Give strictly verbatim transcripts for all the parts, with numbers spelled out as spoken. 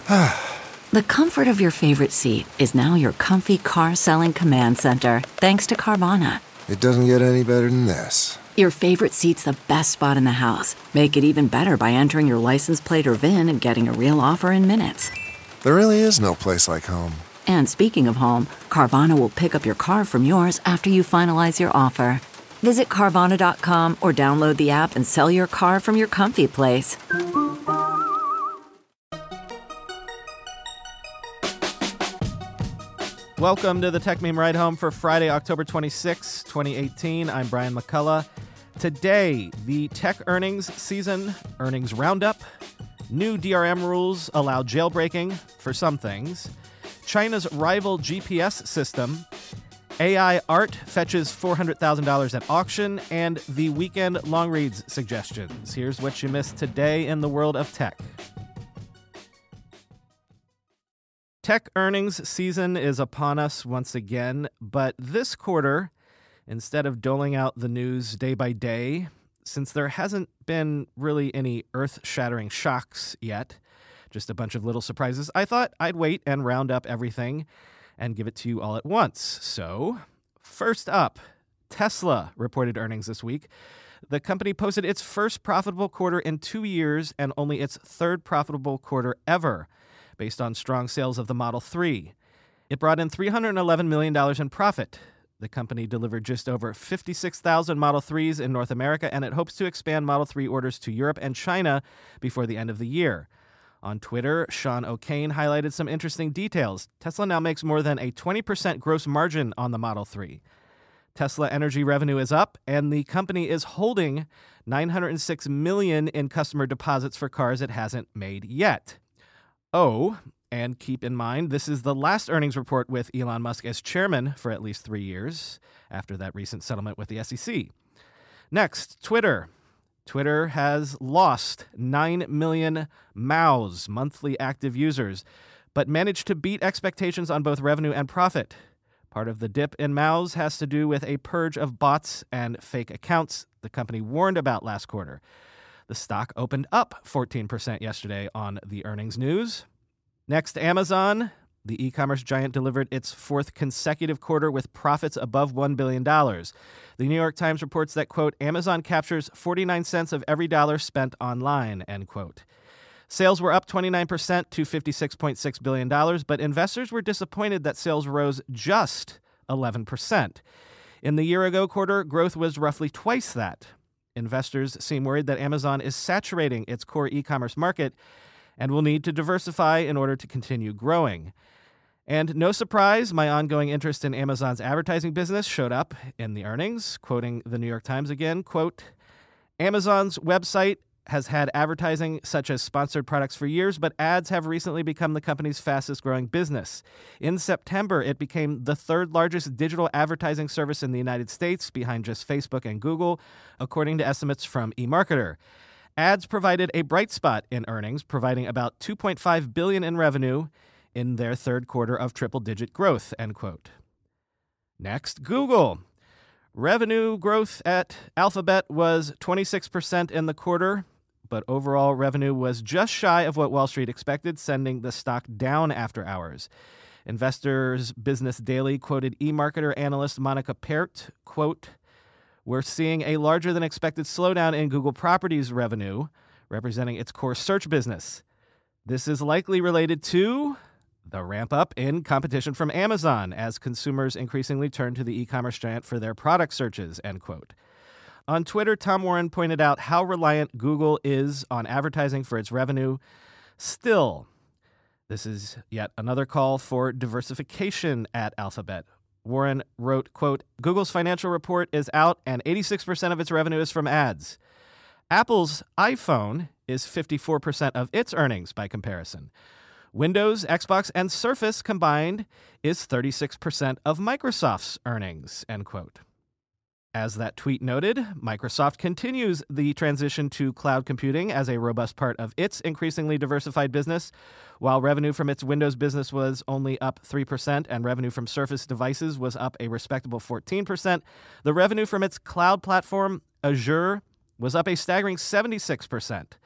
The comfort of your favorite seat is now your comfy car selling command center, thanks to Carvana. It doesn't get any better than this. Your favorite seat's the best spot in the house. Make it even better by entering your license plate or V I N and getting a real offer in minutes. There really is no place like home. And speaking of home, Carvana will pick up your car from yours after you finalize your offer. Visit Carvana dot com or download the app and sell your car from your comfy place. Welcome to the Tech Meme Ride Home for Friday, October twenty-sixth, twenty eighteen. I'm Brian McCullough. Today, the tech earnings season, earnings roundup, new D R M rules allow jailbreaking for some things, China's rival G P S system, A I art fetches four hundred thousand dollars at auction, and the weekend long reads suggestions. Here's what you missed today in the world of tech. Tech earnings season is upon us once again, but this quarter, instead of doling out the news day by day, since there hasn't been really any earth-shattering shocks yet, just a bunch of little surprises, I thought I'd wait and round up everything and give it to you all at once. So, first up, Tesla reported earnings this week. The company posted its first profitable quarter in two years and only its third profitable quarter ever, based on strong sales of the Model three. It brought in three hundred eleven million dollars in profit. The company delivered just over fifty-six thousand Model threes in North America, and it hopes to expand Model three orders to Europe and China before the end of the year. On Twitter, Sean O'Kane highlighted some interesting details. Tesla now makes more than a twenty percent gross margin on the Model three. Tesla Energy revenue is up, and the company is holding nine hundred six million dollars in customer deposits for cars it hasn't made yet. Oh, and keep in mind, this is the last earnings report with Elon Musk as chairman for at least three years after that recent settlement with the S E C. Next, Twitter. Twitter has lost nine million M A Us, monthly active users, but managed to beat expectations on both revenue and profit. Part of the dip in M A Us has to do with a purge of bots and fake accounts the company warned about last quarter. The stock opened up fourteen percent yesterday on the earnings news. Next, Amazon. The e-commerce giant delivered its fourth consecutive quarter with profits above one billion dollars. The New York Times reports that, quote, Amazon captures forty-nine cents of every dollar spent online, end quote. Sales were up twenty-nine percent to fifty-six point six billion dollars, but investors were disappointed that sales rose just eleven percent. In the year-ago quarter, growth was roughly twice that. Investors seem worried that Amazon is saturating its core e-commerce market and will need to diversify in order to continue growing. And no surprise, my ongoing interest in Amazon's advertising business showed up in the earnings. Quoting the New York Times again, quote, Amazon's website has had advertising such as sponsored products for years, but ads have recently become the company's fastest growing business. In September, it became the third largest digital advertising service in the United States, behind just Facebook and Google, according to estimates from eMarketer. Ads provided a bright spot in earnings, providing about two point five billion dollars in revenue in their third quarter of triple-digit growth, end quote. Next, Google. Revenue growth at Alphabet was twenty-six percent in the quarter, but overall revenue was just shy of what Wall Street expected, sending the stock down after hours. Investors Business Daily quoted eMarketer analyst Monica Pert, quote, we're seeing a larger than expected slowdown in Google Properties revenue, representing its core search business. This is likely related to the ramp up in competition from Amazon as consumers increasingly turn to the e-commerce giant for their product searches, end quote. On Twitter, Tom Warren pointed out how reliant Google is on advertising for its revenue. Still, this is yet another call for diversification at Alphabet. Warren wrote, quote, Google's financial report is out and eighty-six percent of its revenue is from ads. Apple's iPhone is fifty-four percent of its earnings by comparison. Windows, Xbox, and Surface combined is thirty-six percent of Microsoft's earnings, end quote. As that tweet noted, Microsoft continues the transition to cloud computing as a robust part of its increasingly diversified business. While revenue from its Windows business was only up three percent and revenue from Surface devices was up a respectable fourteen percent, the revenue from its cloud platform, Azure, was up a staggering seventy-six percent.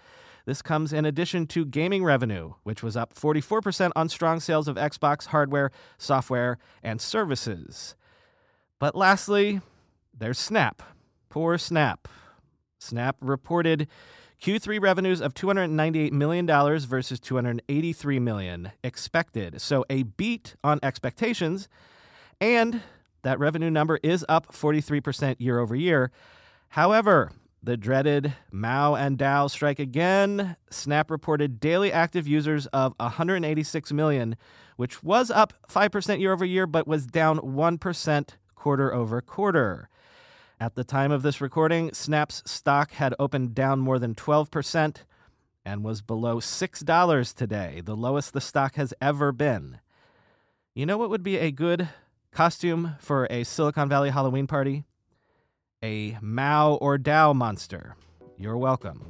This comes in addition to gaming revenue, which was up forty-four percent on strong sales of Xbox hardware, software, and services. But lastly, there's Snap. Poor Snap. Snap reported Q three revenues of two hundred ninety-eight million dollars versus two hundred eighty-three million dollars expected. So a beat on expectations, and that revenue number is up forty-three percent year over year. However, the dreaded Mao and Dow strike again. Snap reported daily active users of one hundred eighty-six million, which was up five percent year over year, but was down one percent quarter over quarter. At the time of this recording, Snap's stock had opened down more than twelve percent and was below six dollars today, the lowest the stock has ever been. You know what would be a good costume for a Silicon Valley Halloween party? A Mao or Dow monster. You're welcome.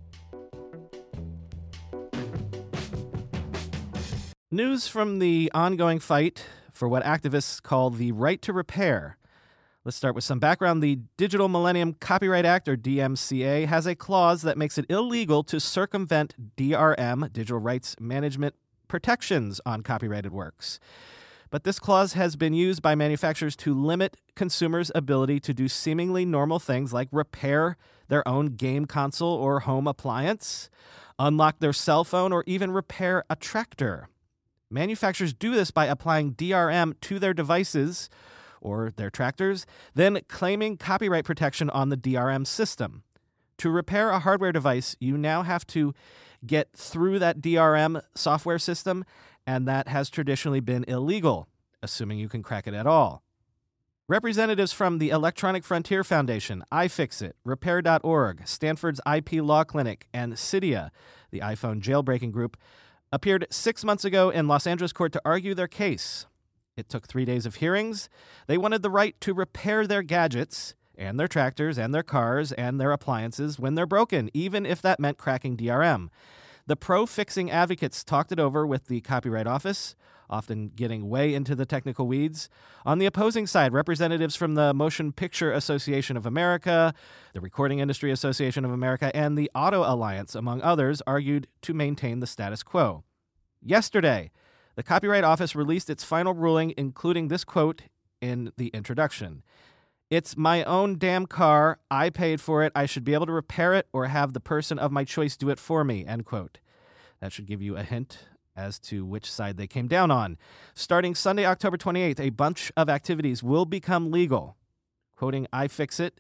News from the ongoing fight for what activists call the right to repair. Let's start with some background. The Digital Millennium Copyright Act, or D M C A, has a clause that makes it illegal to circumvent D R M, digital rights management protections on copyrighted works. But this clause has been used by manufacturers to limit consumers' ability to do seemingly normal things like repair their own game console or home appliance, unlock their cell phone, or even repair a tractor. Manufacturers do this by applying D R M to their devices or their tractors, then claiming copyright protection on the D R M system. To repair a hardware device, you now have to get through that D R M software system, and that has traditionally been illegal, assuming you can crack it at all. Representatives from the Electronic Frontier Foundation, iFixit, Repair dot org, Stanford's I P Law Clinic, and Cydia, the iPhone jailbreaking group, appeared six months ago in Los Angeles court to argue their case. It took three days of hearings. They wanted the right to repair their gadgets and their tractors and their cars and their appliances when they're broken, even if that meant cracking D R M. The pro-fixing advocates talked it over with the Copyright Office, often getting way into the technical weeds. On the opposing side, representatives from the Motion Picture Association of America, the Recording Industry Association of America, and the Auto Alliance, among others, argued to maintain the status quo. Yesterday, the Copyright Office released its final ruling, including this quote in the introduction. "It's my own damn car. I paid for it. I should be able to repair it or have the person of my choice do it for me," end quote. That should give you a hint as to which side they came down on. Starting Sunday, October twenty-eighth, a bunch of activities will become legal. Quoting iFixit,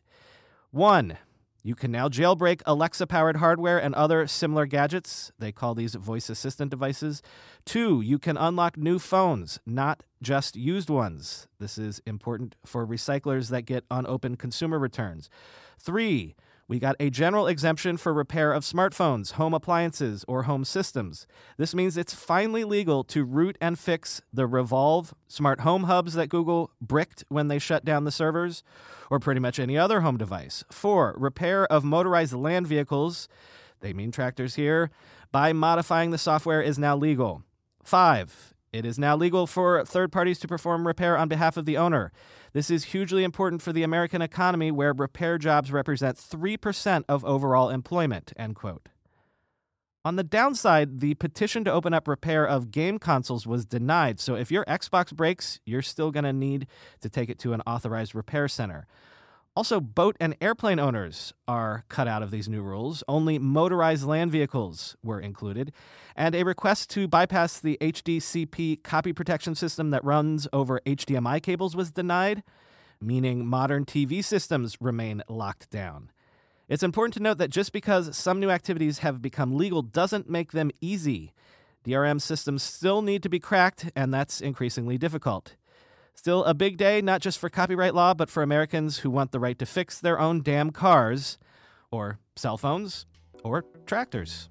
one, you can now jailbreak Alexa-powered hardware and other similar gadgets. They call these voice assistant devices. Two, you can unlock new phones, not just used ones. This is important for recyclers that get unopened consumer returns. Three, we got a general exemption for repair of smartphones, home appliances, or home systems. This means it's finally legal to root and fix the Revolve smart home hubs that Google bricked when they shut down the servers, or pretty much any other home device. Four, repair of motorized land vehicles, they mean tractors here, by modifying the software is now legal. Five, it is now legal for third parties to perform repair on behalf of the owner. This is hugely important for the American economy, where repair jobs represent three percent of overall employment, end quote. On the downside, the petition to open up repair of game consoles was denied, so if your Xbox breaks, you're still going to need to take it to an authorized repair center. Also, boat and airplane owners are cut out of these new rules. Only motorized land vehicles were included. And a request to bypass the H D C P copy protection system that runs over H D M I cables was denied, meaning modern T V systems remain locked down. It's important to note that just because some new activities have become legal doesn't make them easy. D R M systems still need to be cracked, and that's increasingly difficult. Still a big day, not just for copyright law, but for Americans who want the right to fix their own damn cars, or cell phones, or tractors.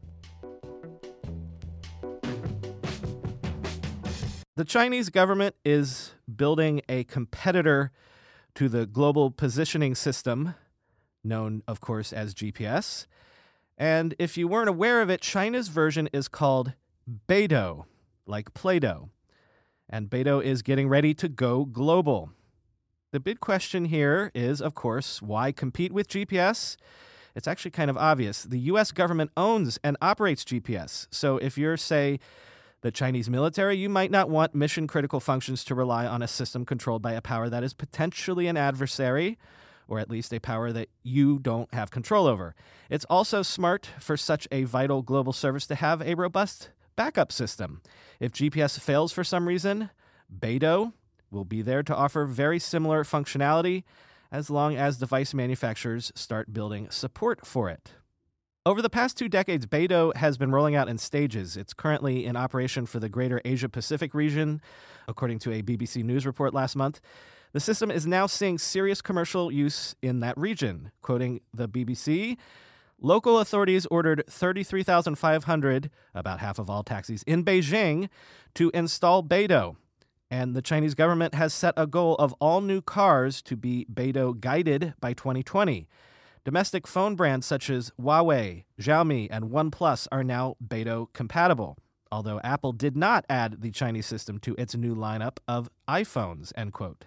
The Chinese government is building a competitor to the global positioning system, known, of course, as G P S. And if you weren't aware of it, China's version is called Beidou, like Play-Doh. And Beidou is getting ready to go global. The big question here is, of course, why compete with G P S? It's actually kind of obvious. The U S government owns and operates G P S. So if you're, say, the Chinese military, you might not want mission-critical functions to rely on a system controlled by a power that is potentially an adversary, or at least a power that you don't have control over. It's also smart for such a vital global service to have a robust backup system. If G P S fails for some reason, Beidou will be there to offer very similar functionality as long as device manufacturers start building support for it. Over the past two decades, Beidou has been rolling out in stages. It's currently in operation for the greater Asia-Pacific region, according to a B B C News report last month. The system is now seeing serious commercial use in that region. Quoting the B B C, local authorities ordered thirty-three thousand five hundred, about half of all taxis in Beijing, to install Beidou. And the Chinese government has set a goal of all new cars to be Beidou guided by twenty twenty. Domestic phone brands such as Huawei, Xiaomi, and OnePlus are now Beidou compatible, although Apple did not add the Chinese system to its new lineup of iPhones, end quote.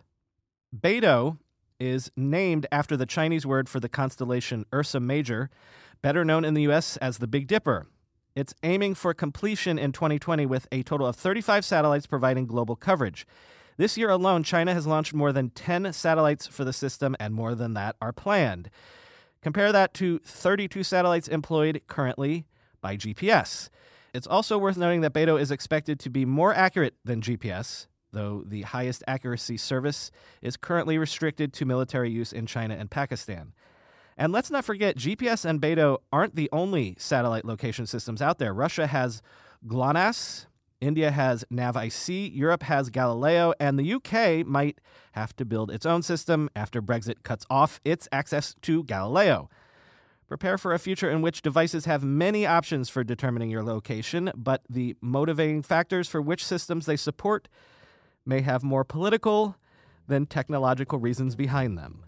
Beidou is named after the Chinese word for the constellation Ursa Major, better known in the U S as the Big Dipper. It's aiming for completion in twenty twenty with a total of thirty-five satellites providing global coverage. This year alone, China has launched more than ten satellites for the system, and more than that are planned. Compare that to thirty-two satellites employed currently by G P S. It's also worth noting that Beidou is expected to be more accurate than G P S, though the highest accuracy service is currently restricted to military use in China and Pakistan. And let's not forget, G P S and Beidou aren't the only satellite location systems out there. Russia has GLONASS, India has NavIC, Europe has Galileo, and the U K might have to build its own system after Brexit cuts off its access to Galileo. Prepare for a future in which devices have many options for determining your location, but the motivating factors for which systems they support may have more political than technological reasons behind them.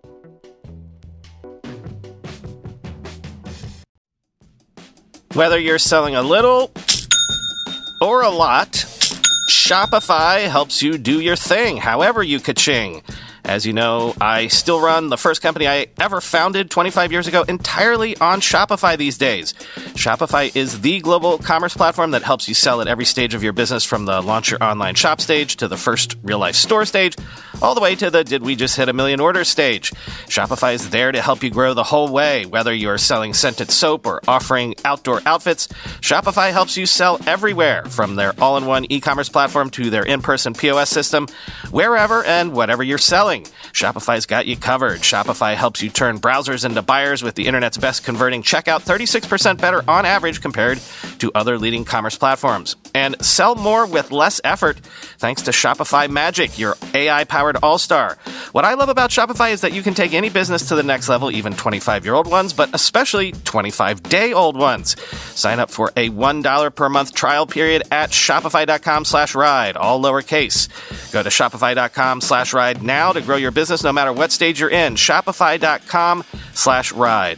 Whether you're selling a little or a lot, Shopify helps you do your thing, however you ka-ching. As you know, I still run the first company I ever founded twenty-five years ago entirely on Shopify these days. Shopify is the global commerce platform that helps you sell at every stage of your business, from the launch your online shop stage to the first real-life store stage, all the way to the did we just hit a million orders stage. Shopify is there to help you grow the whole way. Whether you're selling scented soap or offering outdoor outfits, Shopify helps you sell everywhere, from their all-in-one e-commerce platform to their in-person P O S system, wherever and whatever you're selling. Shopify's got you covered. Shopify helps you turn browsers into buyers with the internet's best converting checkout, thirty-six percent better on average compared to other leading commerce platforms. And sell more with less effort thanks to Shopify Magic, your A I-powered all-star. What I love about Shopify is that you can take any business to the next level, even twenty-five-year-old ones, but especially twenty-five-day-old ones. Sign up for a one dollar per month trial period at shopify.com slash ride, all lowercase. Go to shopify.com slash ride now to grow your business no matter what stage you're in. Shopify.com slash ride.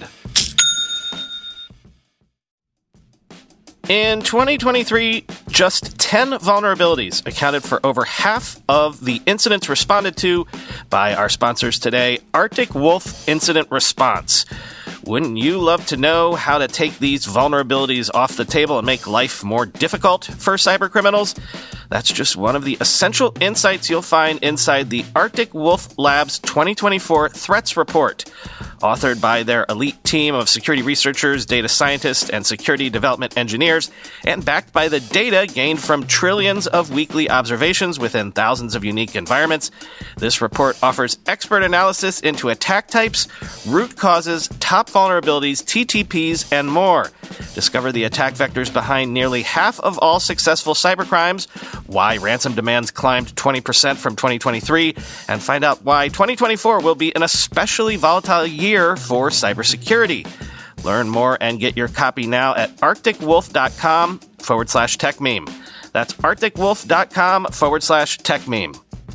In twenty twenty-three, just ten vulnerabilities accounted for over half of the incidents responded to by our sponsors today, Arctic Wolf Incident Response. Wouldn't you love to know how to take these vulnerabilities off the table and make life more difficult for cybercriminals? That's just one of the essential insights you'll find inside the Arctic Wolf Labs twenty twenty-four Threats Report. Authored by their elite team of security researchers, data scientists, and security development engineers, and backed by the data gained from trillions of weekly observations within thousands of unique environments, this report offers expert analysis into attack types, root causes, top vulnerabilities, T T Ps, and more. Discover the attack vectors behind nearly half of all successful cybercrimes, why ransom demands climbed twenty percent from twenty twenty-three, and find out why twenty twenty-four will be an especially volatile year for cybersecurity. Learn more and get your copy now at arcticwolf.com forward slash tech meme. That's arcticwolf.com forward slash tech meme.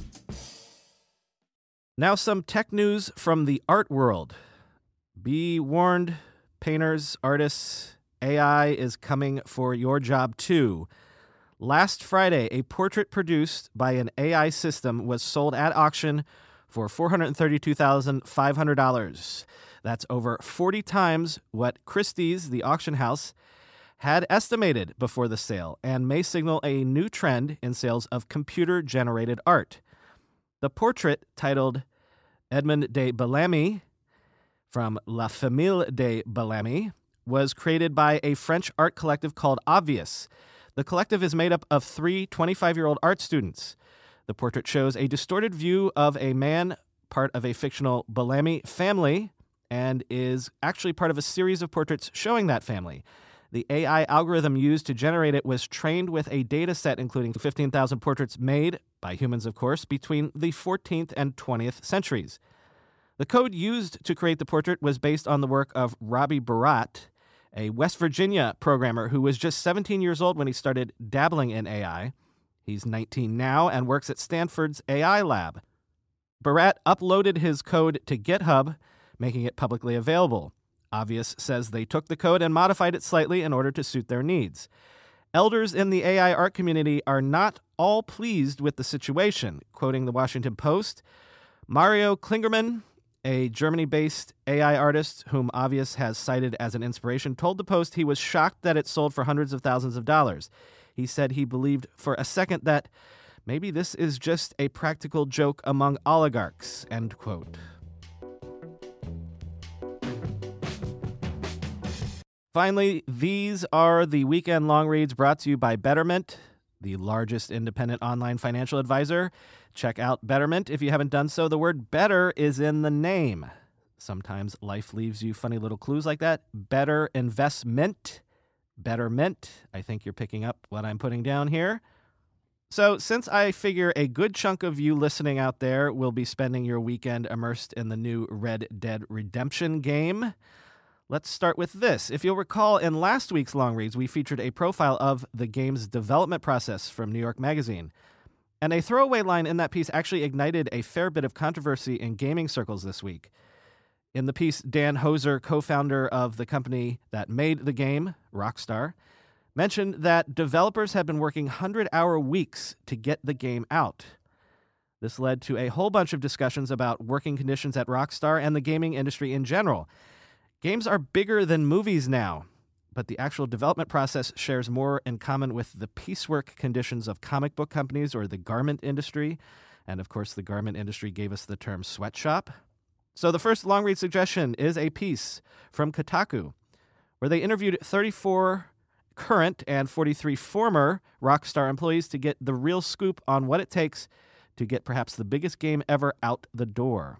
Now some tech news from the art world. Be warned, painters, artists, A I is coming for your job too. Last Friday, a portrait produced by an A I system was sold at auction for four hundred thirty-two thousand five hundred dollars. That's over forty times what Christie's, the auction house, had estimated before the sale, and may signal a new trend in sales of computer-generated art. The portrait, titled Edmond de Bellamy, from La Famille de Bellamy, was created by a French art collective called Obvious. The collective is made up of three twenty-five-year-old art students. The portrait shows a distorted view of a man, part of a fictional Bellamy family, and is actually part of a series of portraits showing that family. The A I algorithm used to generate it was trained with a data set including fifteen thousand portraits made, by humans of course, between the fourteenth and twentieth centuries. The code used to create the portrait was based on the work of Robbie Barat, a West Virginia programmer who was just seventeen years old when he started dabbling in A I. He's nineteen now and works at Stanford's A I lab. Barat uploaded his code to GitHub, making it publicly available. Obvious says they took the code and modified it slightly in order to suit their needs. Elders in the A I art community are not all pleased with the situation. Quoting the Washington Post, Mario Klingerman, a Germany-based A I artist whom Obvious has cited as an inspiration, told the Post he was shocked that it sold for hundreds of thousands of dollars. He said he believed for a second that maybe this is just a practical joke among oligarchs, end quote. Finally, these are the weekend long reads brought to you by Betterment, the largest independent online financial advisor. Check out Betterment if you haven't done so. The word better is in the name. Sometimes life leaves you funny little clues like that. Better investment, Betterment. I think you're picking up what I'm putting down here. So since I figure a good chunk of you listening out there will be spending your weekend immersed in the new Red Dead Redemption game, let's start with this. If you'll recall, in last week's Long Reads, we featured a profile of the game's development process from New York Magazine. And a throwaway line in that piece actually ignited a fair bit of controversy in gaming circles this week. In the piece, Dan Hoser, co-founder of the company that made the game, Rockstar, mentioned that developers had been working hundred-hour weeks to get the game out. This led to a whole bunch of discussions about working conditions at Rockstar and the gaming industry in general. Games are bigger than movies now, but the actual development process shares more in common with the piecework conditions of comic book companies or the garment industry. And of course, the garment industry gave us the term sweatshop. So the first long read suggestion is a piece from Kotaku, where they interviewed thirty-four current and forty-three former Rockstar employees to get the real scoop on what it takes to get perhaps the biggest game ever out the door.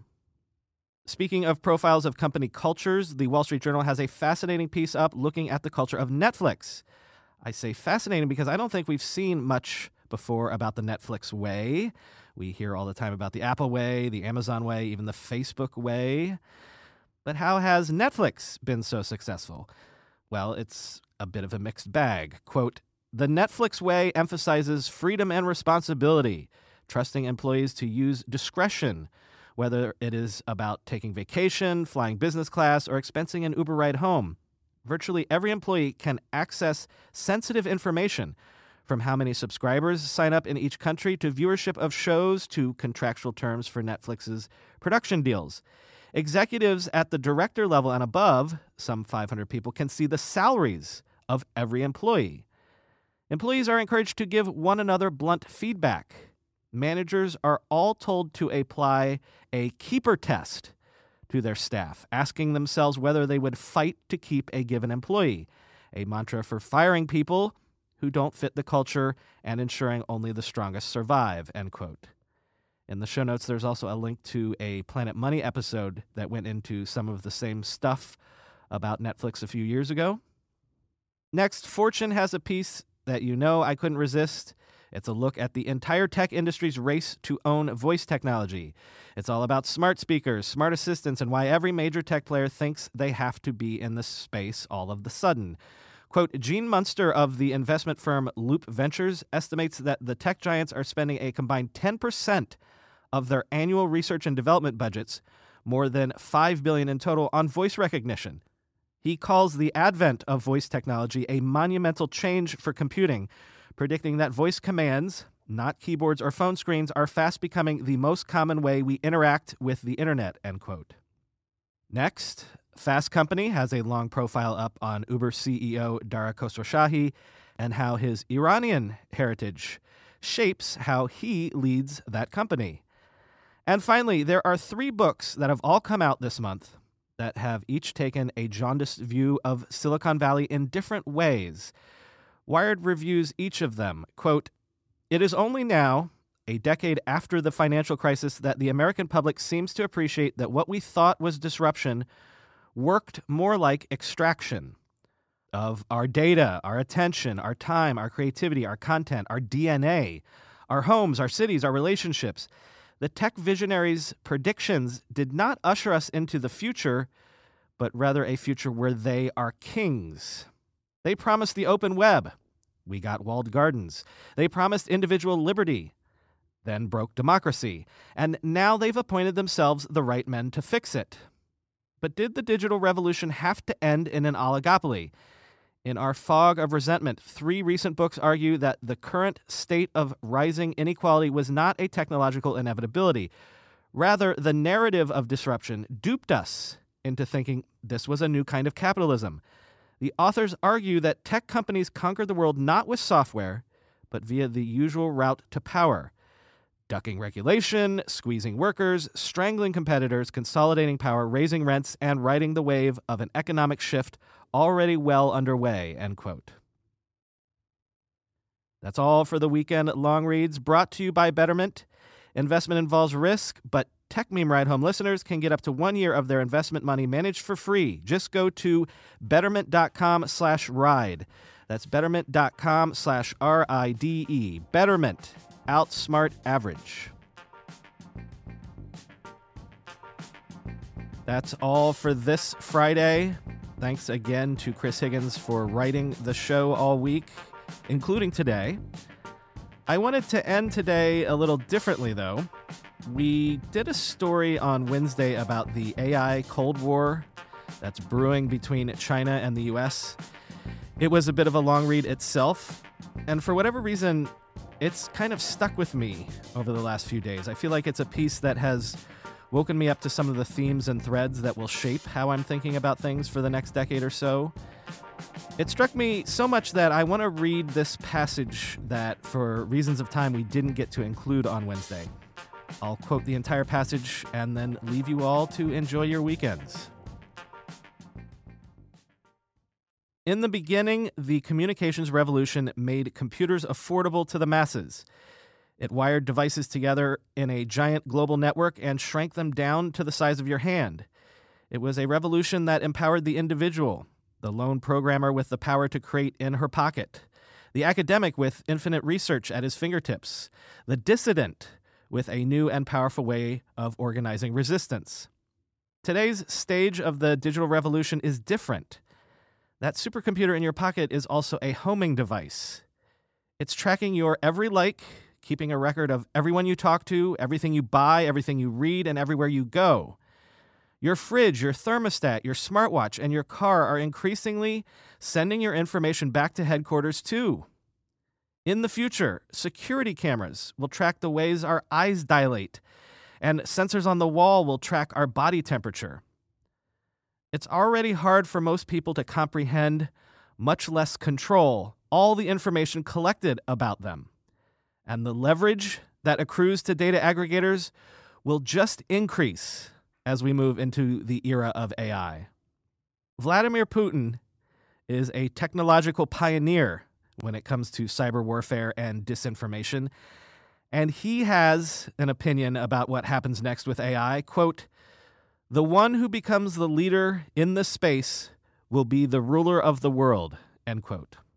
Speaking of profiles of company cultures, the Wall Street Journal has a fascinating piece up looking at the culture of Netflix. I say fascinating because I don't think we've seen much before about the Netflix way. We hear all the time about the Apple way, the Amazon way, even the Facebook way. But how has Netflix been so successful? Well, it's a bit of a mixed bag. Quote, "The Netflix way emphasizes freedom and responsibility, trusting employees to use discretion, whether it is about taking vacation, flying business class, or expensing an Uber ride home. Virtually every employee can access sensitive information, from how many subscribers sign up in each country to viewership of shows to contractual terms for Netflix's production deals. Executives at the director level and above, some five hundred people, can see the salaries of every employee. Employees are encouraged to give one another blunt feedback. Managers are all told to apply a keeper test to their staff, asking themselves whether they would fight to keep a given employee, a mantra for firing people who don't fit the culture and ensuring only the strongest survive," end quote. In the show notes, there's also a link to a Planet Money episode that went into some of the same stuff about Netflix a few years ago. Next, Fortune has a piece that you know I couldn't resist. It's a look at the entire tech industry's race to own voice technology. It's all about smart speakers, smart assistants, and why every major tech player thinks they have to be in this space all of the sudden. Quote, Gene Munster of the investment firm Loop Ventures estimates that the tech giants are spending a combined ten percent of their annual research and development budgets, more than five billion dollars in total, on voice recognition. He calls the advent of voice technology a monumental change for computing, predicting that voice commands, not keyboards or phone screens, are fast becoming the most common way we interact with the internet, end quote. Next, Fast Company has a long profile up on Uber C E O Dara Khosrowshahi and how his Iranian heritage shapes how he leads that company. And finally, there are three books that have all come out this month that have each taken a jaundiced view of Silicon Valley in different ways. Wired reviews each of them. Quote, "It is only now, a decade after the financial crisis, that the American public seems to appreciate that what we thought was disruption worked more like extraction of our data, our attention, our time, our creativity, our content, our D N A, our homes, our cities, our relationships. The tech visionaries' predictions did not usher us into the future, but rather a future where they are kings. They promised the open web. We got walled gardens. They promised individual liberty, then broke democracy. And now they've appointed themselves the right men to fix it. But did the digital revolution have to end in an oligopoly? In our fog of resentment, three recent books argue that the current state of rising inequality was not a technological inevitability. Rather, the narrative of disruption duped us into thinking this was a new kind of capitalism. The authors argue that tech companies conquered the world not with software, but via the usual route to power. Ducking regulation, squeezing workers, strangling competitors, consolidating power, raising rents, and riding the wave of an economic shift already well underway," end quote. That's all for the weekend long reads, brought to you by Betterment. Investment involves risk, but Tech Meme Ride Home listeners can get up to one year of their investment money managed for free. Just go to betterment.com slash ride. That's betterment.com slash R I D E. Betterment. Outsmart average. That's all for this Friday. Thanks again to Chris Higgins for writing the show all week, including today. I wanted to end today a little differently, though. We did a story on Wednesday about the A I Cold War that's brewing between China and the U S. It was a bit of a long read itself, and for whatever reason, it's kind of stuck with me over the last few days. I feel like it's a piece that has woken me up to some of the themes and threads that will shape how I'm thinking about things for the next decade or so. It struck me so much that I want to read this passage that, for reasons of time, we didn't get to include on Wednesday. I'll quote the entire passage and then leave you all to enjoy your weekends. In the beginning, the communications revolution made computers affordable to the masses. It wired devices together in a giant global network and shrank them down to the size of your hand. It was a revolution that empowered the individual, the lone programmer with the power to create in her pocket, the academic with infinite research at his fingertips, the dissident with a new and powerful way of organizing resistance. Today's stage of the digital revolution is different. That supercomputer in your pocket is also a homing device. It's tracking your every like, keeping a record of everyone you talk to, everything you buy, everything you read, and everywhere you go. Your fridge, your thermostat, your smartwatch, and your car are increasingly sending your information back to headquarters too. In the future, security cameras will track the ways our eyes dilate, and sensors on the wall will track our body temperature. It's already hard for most people to comprehend, much less control, all the information collected about them. And the leverage that accrues to data aggregators will just increase as we move into the era of A I. Vladimir Putin is a technological pioneer when it comes to cyber warfare and disinformation, and he has an opinion about what happens next with A I. Quote, "The one who becomes the leader in this space will be the ruler of the world," end quote.